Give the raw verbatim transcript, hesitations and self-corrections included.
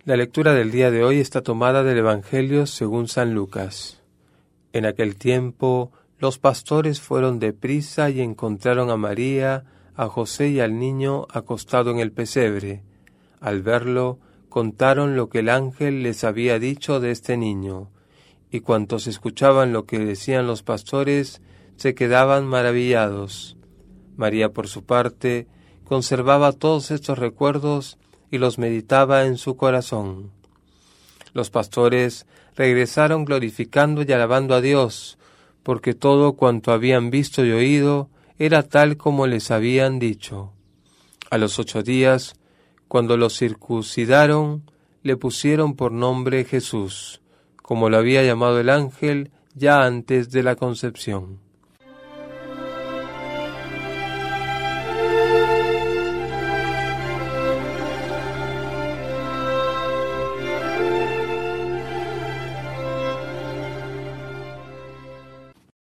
La lectura del día de hoy está tomada del Evangelio según San Lucas. En aquel tiempo, los pastores fueron deprisa y encontraron a María, a José y al niño acostado en el pesebre. Al verlo, contaron lo que el ángel les había dicho de este niño, y cuantos escuchaban lo que decían los pastores, se quedaban maravillados. María, por su parte, conservaba todos estos recuerdos y los meditaba en su corazón. Los pastores regresaron glorificando y alabando a Dios, porque todo cuanto habían visto y oído era tal como les habían dicho. A los ocho días, cuando lo circuncidaron, le pusieron por nombre Jesús, como lo había llamado el ángel ya antes de la concepción.